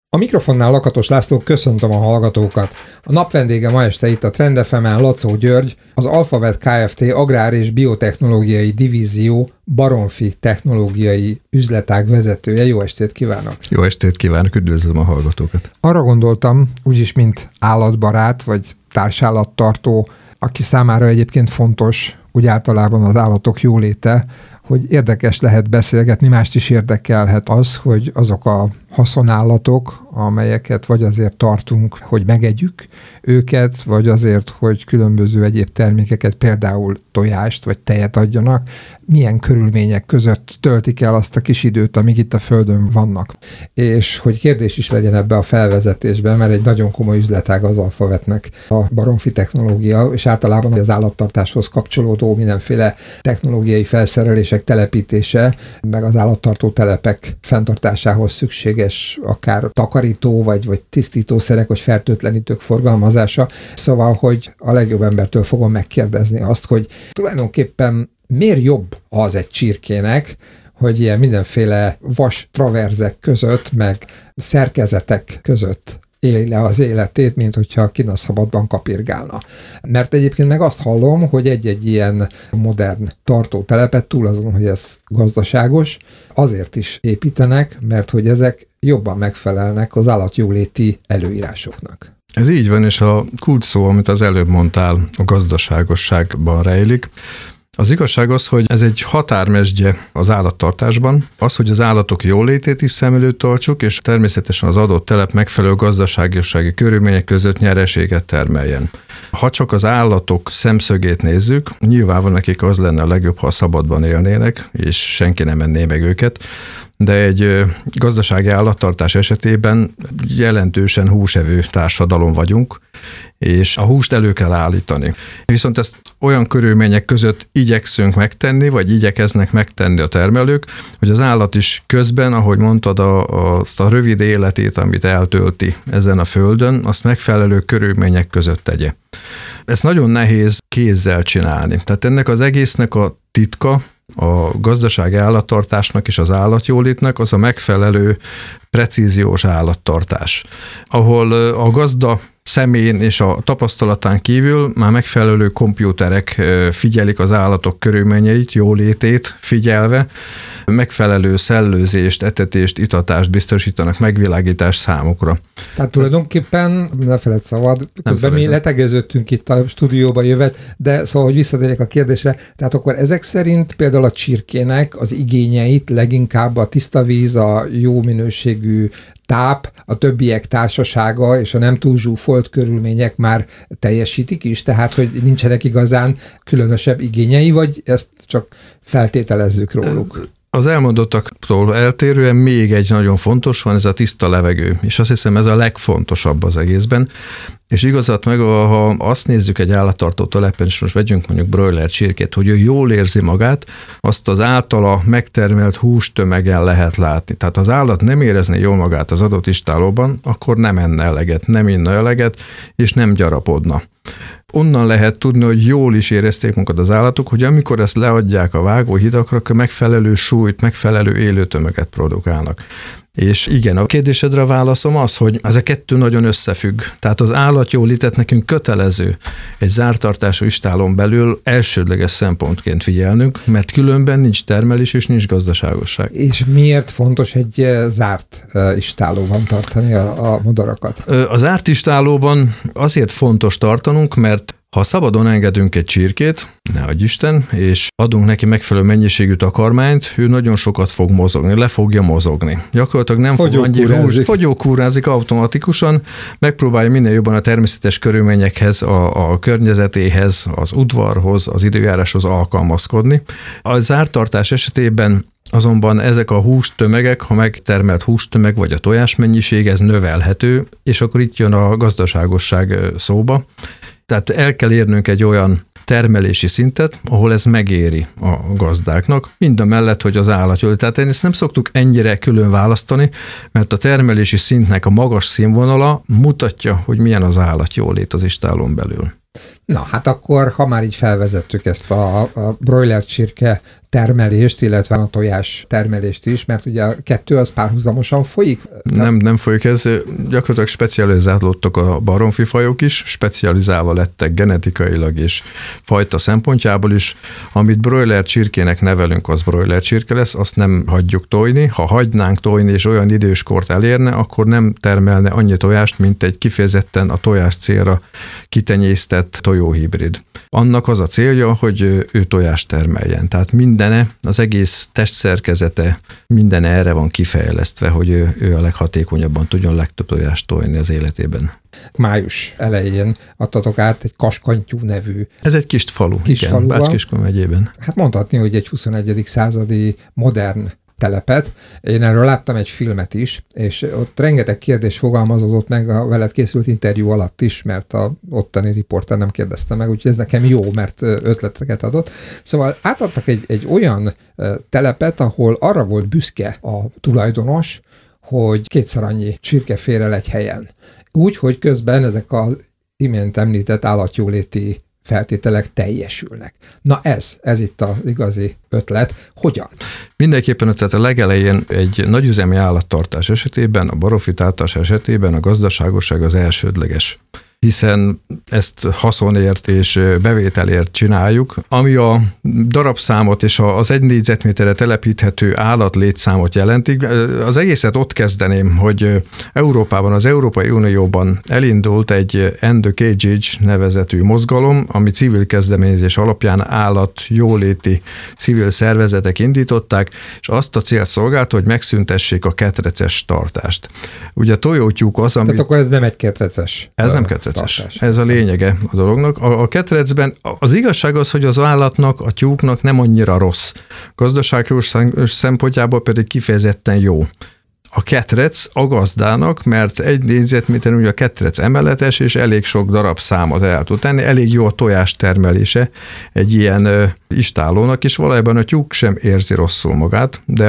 A mikrofonnál Lakatos László, köszöntöm a hallgatókat. A napvendége ma este itt a Trend FM-en Lacó György, az Alphavet Kft. Agrár és biotechnológiai divízió Baromfi technológiai üzletág vezetője. Jó estét kívánok! Jó estét kívánok, üdvözlöm a hallgatókat! Arra gondoltam, úgyis mint állatbarát vagy társállattartó, aki számára egyébként fontos, úgy általában az állatok jóléte, hogy érdekes lehet beszélgetni, mást is érdekelhet az, hogy azok a haszonállatok, amelyeket vagy azért tartunk, hogy megegyük őket, vagy azért, hogy különböző egyéb termékeket, például tojást vagy tejet adjanak, milyen körülmények között töltik el azt a kis időt, amíg itt a Földön vannak. És hogy kérdés is legyen ebbe a felvezetésben, mert egy nagyon komoly üzletág az Alphavetnek a Baromfi technológia, és általában az állattartáshoz kapcsolódó mindenféle technológiai felszerelések telepítése, meg az állattartó telepek fenntartásához szükséges akár takarító, vagy tisztítószerek, vagy fertőtlenítők forgalmazása. Szóval, hogy a legjobb embertől fogom megkérdezni azt, hogy tulajdonképpen miért jobb az egy csirkének, hogy ilyen mindenféle vas traverzek között, meg szerkezetek között éli le az életét, mint hogyha kint a szabadban kapirgálna. Mert egyébként meg azt hallom, hogy egy-egy ilyen modern tartótelepet túl azon, hogy ez gazdaságos, azért is építenek, mert hogy ezek jobban megfelelnek az állatjóléti előírásoknak. Ez így van, és a kulcs szó, amit az előbb mondtál, a gazdaságosságban rejlik. Az igazság az, hogy ez egy határmesdje az állattartásban. Az, hogy az állatok jólétét is szem előtt tartsuk, és természetesen az adott telep megfelelő gazdaságossági körülmények között nyereséget termeljen. Ha csak az állatok szemszögét nézzük, nyilván nekik az lenne a legjobb, ha szabadban élnének, és senki nem menné meg őket, de egy gazdasági állattartás esetében jelentősen húsevő társadalom vagyunk, és a húst elő kell állítani. Viszont ezt olyan körülmények között igyekszünk megtenni, vagy igyekeznek megtenni a termelők, hogy az állat is közben, ahogy mondtad, azt a rövid életét, amit eltölti ezen a földön, azt megfelelő körülmények között tegye. Ez nagyon nehéz kézzel csinálni. Tehát ennek az egésznek a titka, a gazdasági állattartásnak és az állatjólétnek az a megfelelő precíziós állattartás, ahol a gazda személyén és a tapasztalatán kívül már megfelelő kompjúterek figyelik az állatok körülményeit, jólétét figyelve, megfelelő szellőzést, etetést, itatást biztosítanak, megvilágítás számukra. Tehát tulajdonképpen, ne feledd szabad, közben mi letegeződtünk itt a stúdióba jövet, de szóval, hogy visszatérjek a kérdésre, tehát akkor ezek szerint például a csirkének az igényeit leginkább a tiszta víz, a jó minőségű táp, a többiek társasága és a nem túl zsúfolt körülmények már teljesítik is, tehát hogy nincsenek igazán különösebb igényei, vagy ezt csak feltételezzük róluk? Az elmondottaktól eltérően még egy nagyon fontos van, ez a tiszta levegő, és azt hiszem ez a legfontosabb az egészben, és igazat meg, ha azt nézzük egy állattartó telepen, és most vegyünk mondjuk broiler csirkét, hogy ő jól érzi magát, azt az általa megtermelt hústömegen lehet látni. Tehát az állat nem érezné jól magát az adott istállóban, akkor nem enne eleget, nem inna eleget, és nem gyarapodna. Onnan lehet tudni, hogy jól is érezték magukat az állatok, hogy amikor ezt leadják a vágóhidakra, akkor megfelelő súlyt, megfelelő élőtömeget produkálnak. És igen, a kérdésedre a válaszom az, hogy ez a kettő nagyon összefügg. Tehát az állatjólétet nekünk kötelező egy zártartású istállón belül elsődleges szempontként figyelnünk, mert különben nincs termelés és nincs gazdaságosság. És miért fontos egy zárt istállóban tartani a madarakat? A zárt istállóban azért fontos tartanunk, mert ha szabadon engedünk egy csirkét, ne adj Isten, és adunk neki megfelelő mennyiségű takarmányt, ő nagyon sokat fog mozogni, le fogja mozogni. Gyakorlatilag nem fog annyi hús, fogyókúrázik automatikusan, megpróbálja minél jobban a természetes körülményekhez, a környezetéhez, az udvarhoz, az időjáráshoz alkalmazkodni. A zártartás esetében azonban ezek a hústömegek, ha megtermelt hústömeg vagy a tojásmennyiség, ez növelhető, és akkor itt jön a gazdaságosság szóba. Tehát el kell érnünk egy olyan termelési szintet, ahol ez megéri a gazdáknak, mindamellett, hogy az állatjólét. Tehát ezt nem szoktuk ennyire külön választani, mert a termelési szintnek a magas színvonala mutatja, hogy milyen az állatjólét az istállón belül. Na, hát akkor, ha már így felvezettük ezt a broiler csirke termelést, illetve a tojás termelést is, mert ugye a kettő az párhuzamosan folyik? Nem folyik, ez gyakorlatilag specializálódtak a baromfifajok is, specializálva lettek genetikailag és fajta szempontjából is. Amit broiler csirkének nevelünk, az broiler csirke lesz, azt nem hagyjuk tojni. Ha hagynánk tojni és olyan időskort elérne, akkor nem termelne annyi tojást, mint egy kifejezetten a tojás célra kitenyésztett tojóhibrid. Annak az a célja, hogy ő tojást termeljen. Tehát mindene, az egész testszerkezete, mindene erre van kifejlesztve, hogy ő a leghatékonyabban tudjon legtöbb tojást tojni az életében. Május elején adtatok át egy Kaskantyú nevű. Ez egy kis falu, igen, Bács-Kiskun megyében. Hát mondhatni, hogy egy 21. századi modern telepet. Én erről láttam egy filmet is, és ott rengeteg kérdés fogalmazódott meg a veled készült interjú alatt is, mert a ottani riporter nem kérdezte meg, úgyhogy ez nekem jó, mert ötleteket adott. Szóval átadtak egy olyan telepet, ahol arra volt büszke a tulajdonos, hogy 2-szer annyi csirke fér el egy helyen. Úgy, hogy közben ezek az imént említett állatjóléti feltételek teljesülnek. Na ez itt az igazi ötlet. Hogyan? Mindenképpen tehát a legelején egy nagyüzemi állattartás esetében, a baromfitartás esetében a gazdaságosság az elsődleges, hiszen ezt haszonért és bevételért csináljuk. Ami a darabszámot és az 1 négyzetméterre telepíthető állatlétszámot jelentik, az egészet ott kezdeném, hogy Európában, az Európai Unióban elindult egy End the Cage nevezetű mozgalom, ami civil kezdeményezés alapján állatjóléti civil szervezetek indították, és azt a cél szolgálta, hogy megszüntessék a ketreces tartást. Ugye tojótyúk az, ami... Tehát akkor ez nem egy ketreces. Ez nem ketreces. Ez a lényege a dolognak. A ketrecben az igazság az, hogy az állatnak, a tyúknak nem annyira rossz. Gazdaságos szempontjából pedig kifejezetten jó. A ketrec a gazdának, mert 1 négyzetméteren ugye a ketrec emeletes, és elég sok darab számot el tud tenni, elég jó a tojás termelése egy ilyen istállónak, és valójában a tyúk sem érzi rosszul magát, de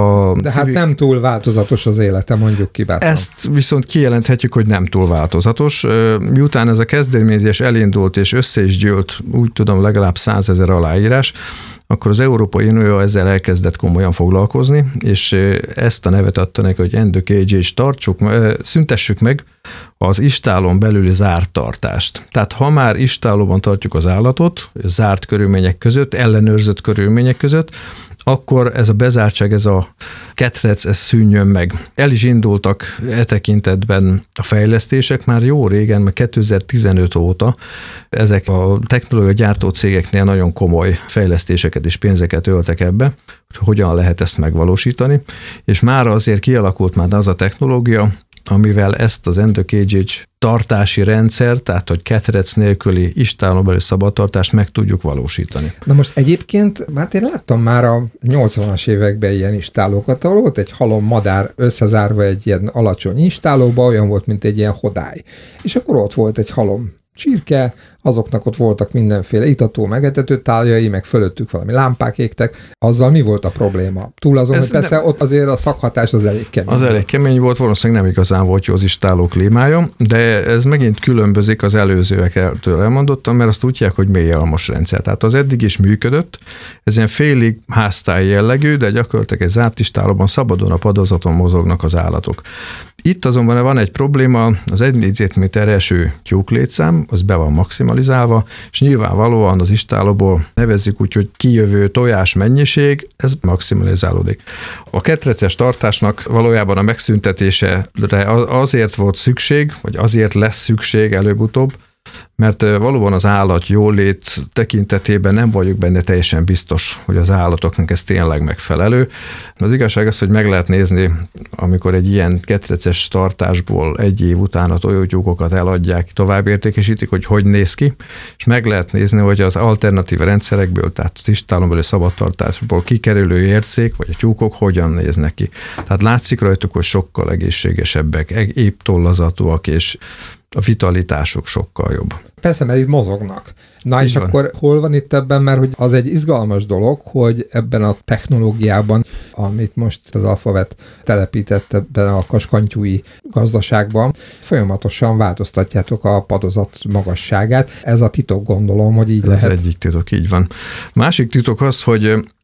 hát nem túl változatos az élete, mondjuk ki bátran. Ezt viszont kijelenthetjük, hogy nem túl változatos. Miután ez a kezdeményezés elindult, és össze is gyűlt, úgy tudom, legalább 100 000 aláírás, akkor az Európai Unió ezzel elkezdett komolyan foglalkozni, és ezt a nevet adta neki, hogy End the Cage, szüntessük meg az istállón belüli zárt tartást. Tehát ha már istállóban tartjuk az állatot, zárt körülmények között, ellenőrzött körülmények között, akkor ez a bezártság, ez a ketrec, ez szűnjön meg. El is indultak e tekintetben a fejlesztések már jó régen, mert 2015 óta ezek a technológia gyártó cégeknél nagyon komoly fejlesztéseket és pénzeket öltek ebbe, hogy hogyan lehet ezt megvalósítani, és már azért kialakult már az a technológia, amivel ezt az End the Cage tartási rendszer, tehát hogy ketrec nélküli istállóbeli szabadtartást meg tudjuk valósítani. Na most egyébként, hát én láttam már a 80-as években ilyen istállókat, ahol volt egy halom madár összezárva egy ilyen alacsony istállóba, olyan volt, mint egy ilyen hodály. És akkor ott volt egy halom csirke, azoknak ott voltak mindenféle itató, megetető táljai, meg fölöttük valami lámpák égtek. Azzal mi volt a probléma? Túl azon, hogy persze ott azért a szakhatás az elég kemény. Az elég kemény volt, valószínűleg nem igazán volt jó az istálló klímája, de ez megint különbözik az előzőektől elmondottam, mert azt úgy hívják, hogy mélyalmos rendszer. Tehát az eddig is működött, ez ilyen félig háztály jellegű, de gyakorlatilag egy zárt istállóban szabadon a padozaton mozognak az állatok. Itt azonban van egy probléma, az 1 négyzetméter eső tyúklétszám, az be van maximalizálva, és nyilvánvalóan az istállóból nevezzük úgy, hogy kijövő tojás mennyiség, ez maximalizálódik. A ketreces tartásnak valójában a megszüntetésére azért volt szükség, vagy azért lesz szükség előbb-utóbb, mert valóban az állat jólét tekintetében nem vagyok benne teljesen biztos, hogy az állatoknak ez tényleg megfelelő. Az igazság az, hogy meg lehet nézni, amikor egy ilyen ketreces tartásból 1 év után a tojótyúkokat eladják, tovább értékesítik, hogy néz ki, és meg lehet nézni, hogy az alternatív rendszerekből, tehát az istállón belül szabadtartásból kikerülő ércék, vagy a tyúkok hogyan néznek ki. Tehát látszik rajtuk, hogy sokkal egészségesebbek, épp tollazatúak, és a vitalitásuk sokkal jobb. Persze, mert itt mozognak. Na és akkor hol van itt ebben, mert hogy az egy izgalmas dolog, hogy ebben a technológiában, amit most az Alphavet telepített ebben a kaskantyúi gazdaságban, folyamatosan változtatjátok a padozat magasságát. Ez a titok, gondolom, hogy így ez lehet. Ez egyik titok, így van. Másik titok az, hogy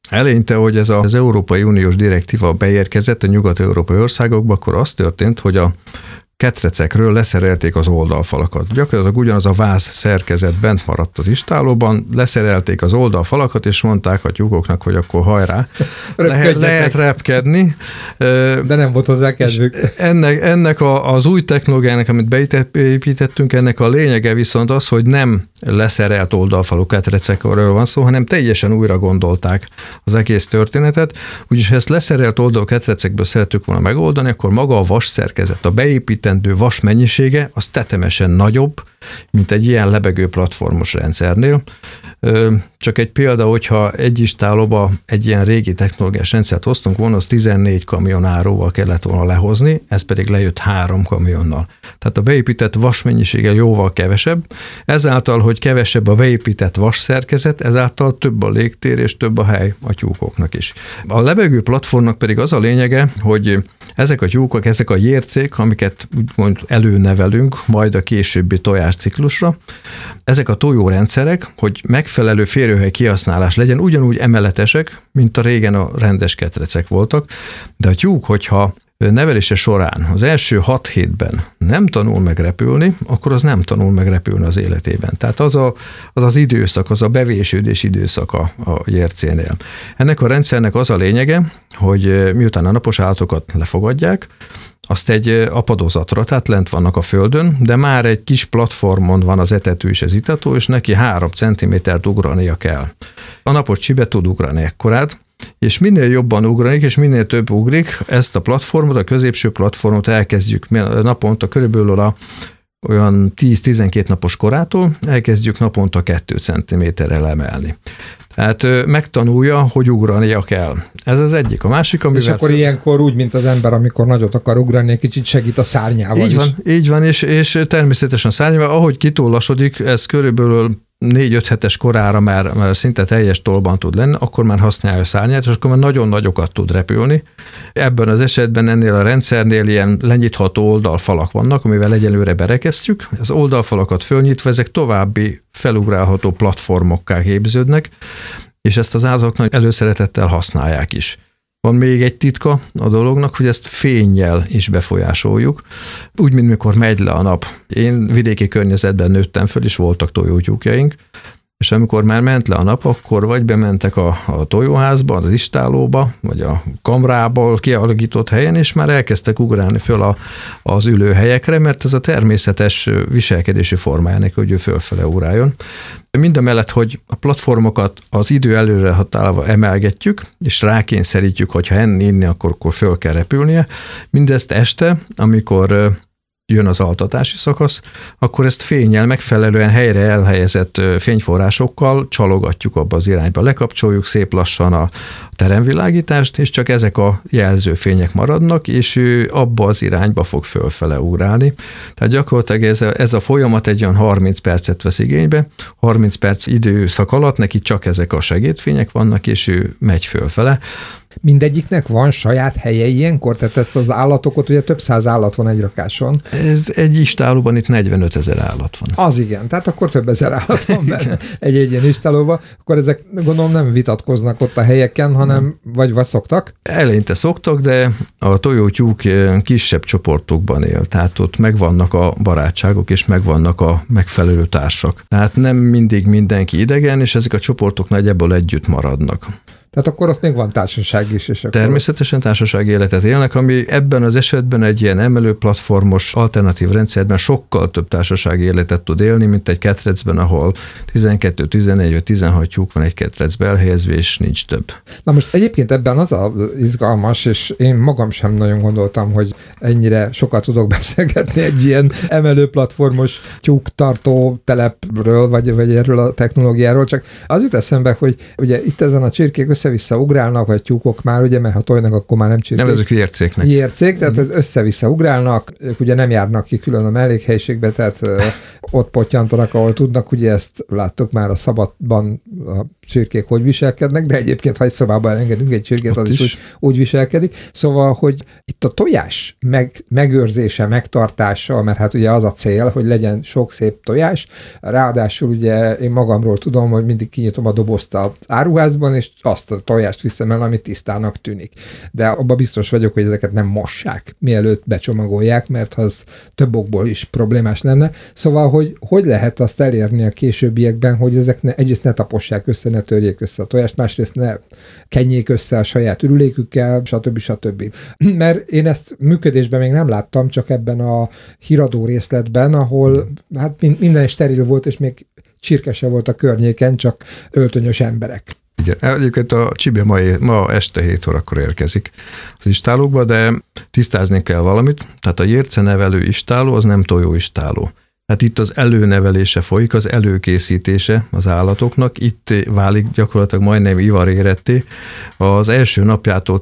Eleinte, hogy ez az Európai Uniós direktíva beérkezett a nyugat-európai országokba, akkor az történt, hogy a ketrecekről leszerelték az oldalfalakat. Gyakorlatilag ugyanaz a váz szerkezet bent maradt az istálóban, leszerelték az oldalfalakat, és mondták a tyúkoknak, hogy akkor hajrá, lehet repkedni. De nem volt hozzá kedvük. Ennek az új technológiának, amit beépítettünk, ennek a lényege viszont az, hogy nem leszerelt oldalfalú ketrecekről van szó, hanem teljesen újra gondolták az egész történetet. Úgyis ha ezt leszerelt oldalú ketrecekből szerettük volna megoldani, akkor maga a vas szerkezet, a beépítendő vas mennyisége az tetemesen nagyobb, mint egy ilyen lebegő platformos rendszernél. Csak egy példa, hogyha egy istálóba egy ilyen régi technológiás rendszert hoztunk volna, az 14 kamionáróval kellett volna lehozni, ez pedig lejött 3 kamionnal. Tehát a beépített vas mennyisége jóval kevesebb, ezáltal, hogy kevesebb a beépített vas szerkezet, ezáltal több a légtér és több a hely a tyúkoknak is. A lebegő platformnak pedig az a lényege, hogy ezek a tyúkok, ezek a jércék, amiket úgymond előnevelünk, majd a későbbi tojásciklusra, ezek a tojórendszerek, hogy megfelelő férőhely kihasználás legyen, ugyanúgy emeletesek, mint a régen a rendes ketrecek voltak, de a tyúk, hogyha nevelése során az első 6 hétben nem tanul meg repülni, akkor az nem tanul meg repülni az életében. Tehát az időszak, az a bevésődés időszaka a jércénél. Ennek a rendszernek az a lényege, hogy miután a napos állatokat lefogadják, azt egy apadozatra, tehát lent vannak a földön, de már egy kis platformon van az etető és az itató, és neki 3 centimétert ugrania kell. A napos csibe tud ugrani ekkorát, és minél jobban ugranik, és minél több ugrik, ezt a platformot, a középső platformot elkezdjük naponta körülbelül olyan 10-12 napos korától, elkezdjük naponta 2 centiméterrel emelni. Tehát megtanulja, hogy ugrania kell. Ez az egyik. A másik, amivel... És akkor ilyenkor úgy, mint az ember, amikor nagyot akar ugrani, egy kicsit segít a szárnyával Így van, és természetesen szárnyával, ahogy kitolasodik, ez körülbelül 4-5 hetes korára már szinte teljes tolban tud lenni, akkor már használja a szárnyát, és akkor már nagyon nagyokat tud repülni. Ebben az esetben ennél a rendszernél ilyen lenyitható oldalfalak vannak, amivel egyelőre berekeztjük. Az oldalfalakat fölnyitva ezek további felugrálható platformokká képződnek, és ezt az állatok nagy előszeretettel használják is. Van még egy titka a dolognak, hogy ezt fénnyel is befolyásoljuk, úgy, mint mikor megy le a nap. Én vidéki környezetben nőttem föl, és voltak tojótyúkjaink, és amikor már ment le a nap, akkor vagy bementek a tojóházba, az istálóba, vagy a kamrából kialakított helyen, és már elkezdtek ugrálni föl az ülőhelyekre, mert ez a természetes viselkedési formájának, hogy ő fölfele ugráljon. Mindamellett, hogy a platformokat az idő előre határolva emelgetjük, és rákényszerítjük, hogyha inni, akkor föl kell repülnie. Mindezt este, amikor jön az altatási szakasz, akkor ezt fénnyel megfelelően helyre elhelyezett fényforrásokkal csalogatjuk abba az irányba. Lekapcsoljuk szép lassan a teremvilágítást, és csak ezek a jelzőfények maradnak, és ő abba az irányba fog fölfele ugrálni. Tehát gyakorlatilag ez a folyamat egy olyan 30 percet vesz igénybe, 30 perc időszak alatt neki csak ezek a segédfények vannak, és ő megy fölfele. Mindegyiknek van saját helye ilyenkor? Tehát ezt az állatokat, ugye több száz állat van egy rakáson. Ez egy istálóban itt 45 000 állat van. Az igen, tehát akkor több ezer állat van benne egy ilyen istálóban. Akkor ezek gondolom nem vitatkoznak ott a helyeken, hanem vagy szoktak? Eleinte szoktak, de a tojótyúk kisebb csoportokban él, tehát ott megvannak a barátságok, és megvannak a megfelelő társak. Tehát nem mindig mindenki idegen, és ezek a csoportok nagyjából együtt maradnak. Tehát akkor ott még van társaság is. És Természetesen társasági életet élnek, ami ebben az esetben egy ilyen emelőplatformos alternatív rendszerben sokkal több társasági életet tud élni, mint egy ketrecben, ahol 12, 14 vagy 16 tyúk van egy ketrecbe elhelyezve, és nincs több. Na most egyébként ebben az a izgalmas, és én magam sem nagyon gondoltam, hogy ennyire sokat tudok beszélgetni egy ilyen emelőplatformos tyúktartó telepről, vagy erről a technológiáról, csak az jut eszembe, hogy ugye itt ezen a csirkék össze-vissza ugrálnak, vagy tyúkok már, ugye, mert ha tojnak, akkor már nem csirkék. Nevezzük jércéknek. Jércék, tehát össze-vissza ugrálnak, ők ugye nem járnak ki külön a mellékhelyiségbe, tehát ott pottyantanak, ahol tudnak, ugye ezt láttuk már a szabadban a csirkék hogy viselkednek, de egyébként, ha egy szobában elengedünk egy csirkét, az is úgy viselkedik. Szóval, hogy itt a tojás megőrzése, megtartása, mert hát ugye az a cél, hogy legyen sok szép tojás. Ráadásul ugye én magamról tudom, hogy mindig kinyitom a dobozt az áruházban, és azt a tojást viszem el, ami tisztának tűnik. De abban biztos vagyok, hogy ezeket nem mossák, mielőtt becsomagolják, mert az több okból is problémás lenne. Szóval, hogy lehet azt elérni a későbbiekben, hogy ezek egyrészt ne tapossák össze, ne törjék össze a tojást, másrészt ne kenjék össze a saját ürülékükkel, stb. Mert én ezt működésben még nem láttam, csak ebben a híradó részletben, ahol hát minden steril volt, és még csirke se volt a környéken, csak öltönyös emberek. Igen, egyébként a Csibe ma este 7 órakor érkezik az istálókba, de tisztázni kell valamit, tehát a jércenevelő istáló az nem tojóistáló. Hát itt az előnevelése folyik, az előkészítése az állatoknak, itt válik gyakorlatilag majdnem ivaréretté. Az első napjától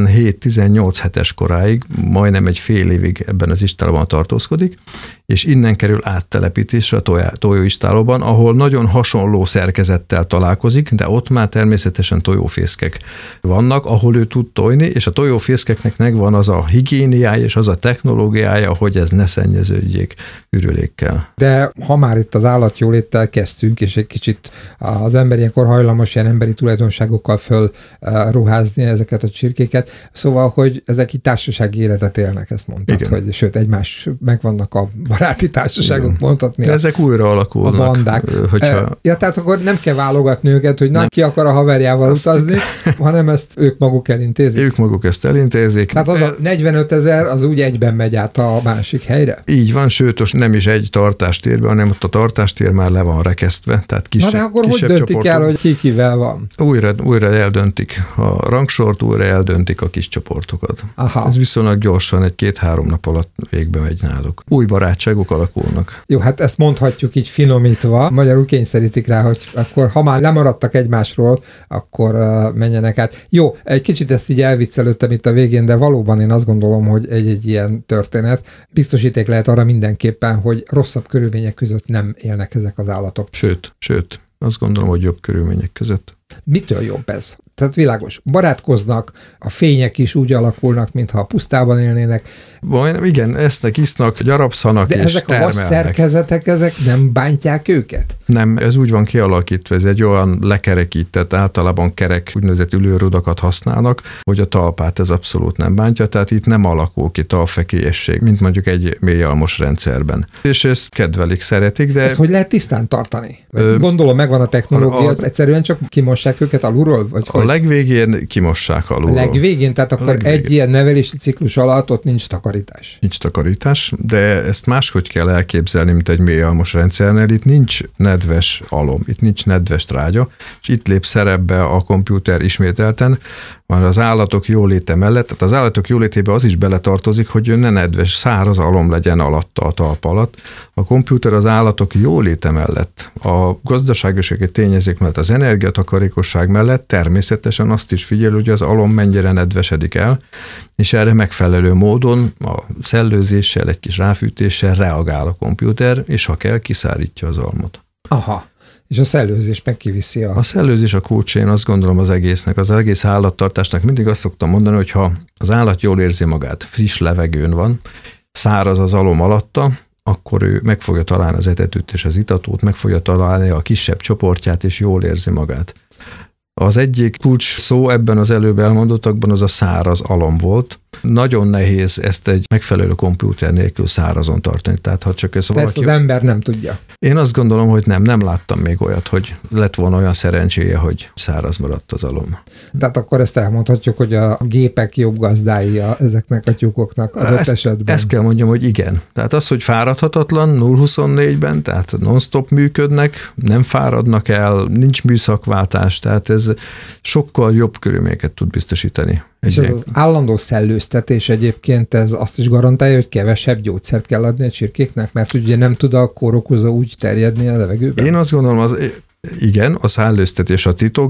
17-18 hetes koráig, majdnem egy fél évig ebben az istálóban tartózkodik, és innen kerül áttelepítésre a tojóistálóban, ahol nagyon hasonló szerkezettel találkozik, de ott már természetesen tojófészkek vannak, ahol ő tud tojni, és a tojófészkeknek megvan az a higiéniája és az a technológiája, hogy ez ne szennyeződjék ürülékkel. De ha már itt az állatjóléttel kezdtünk, és egy kicsit az ember ilyenkor hajlamos ilyen emberi tulajdonságokkal fölruházni ezeket a csirkéket, szóval, hogy ezek itt társasági életet élnek, ezt mondtad, igen. Hogy sőt, egymás megvannak a baráti társaságok, igen. Mondhatni. De ezek újra alakulnak. A bandák. Tehát akkor nem kell válogatni őket, hogy nem ki akar a haverjával utazni, hanem ezt ők maguk elintézik. Ők maguk ezt elintézik. Tehát az a 45 000 az úgy egyben megy át a másik helyre? Így van, sőt, nem is egy tartástérben, hanem ott a tartástér már le van rekesztve, tehát kisebb. Na de akkor hogy döntik el, hogy ki kivel van? Újra eldöntik a rangsort, újra eldöntik a kis csoportokat. Aha. Ez viszonylag gyorsan, egy 2-3 nap alatt végbe megy náluk. Új barátságok alakulnak. Jó, hát ezt mondhatjuk így finomítva. Magyarul kényszerítik rá, hogy akkor, ha már lemaradtak egymásról, akkor menjenek át. Jó, egy kicsit ezt így elviccelődtem itt a végén, de valóban én azt gondolom, hogy egy ilyen történet biztosíték lehet arra mindenképpen, hogy rosszabb körülmények között nem élnek ezek az állatok. Sőt, azt gondolom, hogy jobb körülmények között. Mitől jobb ez? Tehát világos, barátkoznak, a fények is úgy alakulnak, mintha a pusztában élnének. Igen, esznek, isznak, gyarapszanak és termelnek. De ezek a vasszerkezetek, ezek nem bántják őket? Nem, ez úgy van kialakítva, ez egy olyan lekerekített, általában kerek, úgynevezett ülőrudakat használnak, hogy a talpát ez abszolút nem bántja, tehát itt nem alakul ki talpfekélyesség, mint mondjuk egy mélyalmos rendszerben. És ezt kedvelik, szeretik, de... Ezt hogy lehet tisztán tartani? Gondolom, megvan a technológia, egyszerűen csak kimossák őket alulról? Vagy a legvégén kimossák alulról. A legvégén, tehát akkor egy ilyen nevelési ciklus alatt ott nincs takarítás. Nincs takarítás, de ezt máshogy kell elképzelni, mint egy mélyalmos rendszernél. Itt nincs nedves alom, itt nincs nedves trágya, és itt lép szerepbe a kompjúter ismételten, van az állatok jóléte mellett, tehát az állatok jólétébe az is beletartozik, hogy ne nedves, száraz alom legyen alatta, a talpa alatt. A kompjúter az állatok jóléte mellett, a gazdaságosági tényezők mellett, az energiatakarékosság mellett természetesen azt is figyel, hogy az alom mennyire nedvesedik el, és erre megfelelő módon a szellőzéssel, egy kis ráfűtéssel reagál a kompjúter, és ha kell, kiszárítja az almot. Aha. És a szellőzés meg kiviszi A szellőzés a kulcs, én azt gondolom az egésznek, az egész állattartásnak. Mindig azt szoktam mondani, hogy ha az állat jól érzi magát, friss levegőn van, száraz az alom alatta, akkor ő meg fogja találni az etetőt és az itatót, meg fogja találni a kisebb csoportját, és jól érzi magát. Az egyik kulcs szó ebben az előbb elmondottakban az a száraz alom volt. Nagyon nehéz ezt egy megfelelő kompjúter nélkül szárazon tartani. Tehát, ha csak ez valaki... ezt az ember nem tudja. Én azt gondolom, hogy nem láttam még olyat, hogy lett volna olyan szerencséje, hogy száraz maradt az alom. Tehát akkor ezt elmondhatjuk, hogy a gépek jobb gazdái ezeknek a tyúkoknak adott esetben. Ezt kell mondjam, hogy igen. Tehát az, hogy fáradhatatlan 0-24-ben, tehát non-stop működnek, nem fáradnak el, nincs műszakváltás, tehát ez sokkal jobb körülményeket tud biztosítani. És ez az állandó szellőztetés egyébként ez azt is garantálja, hogy kevesebb gyógyszert kell adni a csirkéknek, mert ugye nem tud a kórokozó úgy terjedni a levegőben? Én azt gondolom, igen, a szellőztetés a titok,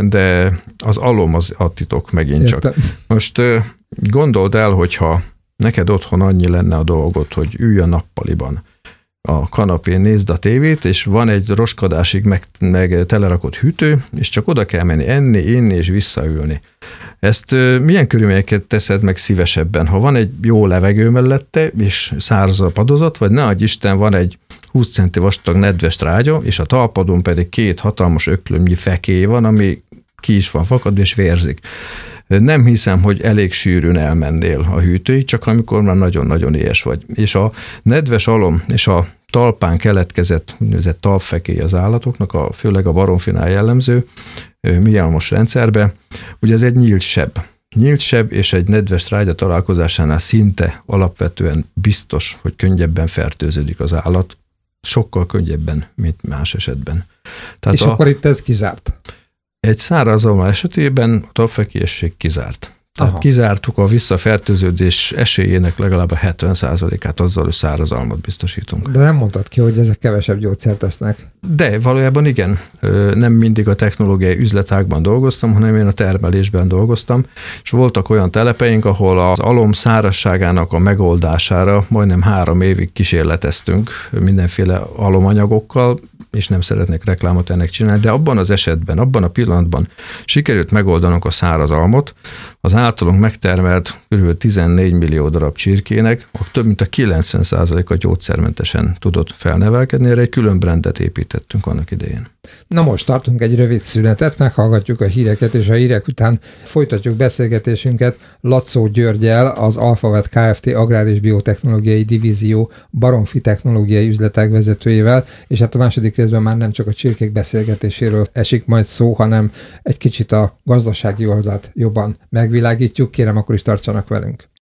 de az alom az a titok megint csak. Most gondold el, hogyha neked otthon annyi lenne a dolgot, hogy ülj a nappaliban, a kanapén nézd a tévét, és van egy roskadásig meg telerakott hűtő, és csak oda kell menni enni, inni és visszaülni. Ezt milyen körülményeket teszed meg szívesebben? Ha van egy jó levegő mellette, és száraz a padozat, vagy ne adj Isten, van egy 20 centi vastag nedves trágya, és a talpadon pedig 2 hatalmas öklömnyi fekély van, ami ki is van fakadva és vérzik. Nem hiszem, hogy elég sűrűn elmennél a hűtőig, csak amikor már nagyon-nagyon éhes vagy. És a nedves alom és a talpán keletkezett úgynevezett talpfekély az állatoknak, főleg a baromfinál jellemző miálmos rendszerbe, ugye ez egy nyílt seb, és egy nedves trágya találkozásánál szinte alapvetően biztos, hogy könnyebben fertőződik az állat, sokkal könnyebben, mint más esetben. Tehát és akkor itt ez kizárt? Egy száraz alma esetében a talpfekélyesség kizárt. Tehát kizártuk a visszafertőződés esélyének legalább a 70%-át azzal, hogy száraz almot biztosítunk. De nem mondtad ki, hogy ezek kevesebb gyógyszert tesznek. De valójában igen. Nem mindig a technológiai üzletágban dolgoztam, hanem én a termelésben dolgoztam, és voltak olyan telepeink, ahol az alom szárazságának a megoldására majdnem 3 évig kísérleteztünk mindenféle alomanyagokkal, és nem szeretnék reklámot ennek csinálni, de abban az esetben, abban a pillanatban sikerült megoldanunk a száraz almot, az általunk megtermelt kb. 14 millió darab csirkének, több mint a 90%-a gyógyszermentesen tudott felnevelkedni, erre egy külön brandet építettünk annak idején. Na most tartunk egy rövid szünetet, meghallgatjuk a híreket, és a hírek után folytatjuk beszélgetésünket Latszó Györggyel, az Alphavet Kft. Agrár és Biotechnológiai Divízió baromfi technológiai üzletág vezetőjével, és hát a második részben már nem csak a csirkék beszélgetéséről esik majd szó, hanem egy kicsit a gazdasági oldalt jobban megvilágítjuk. Kérem, akkor is tartsanak velünk.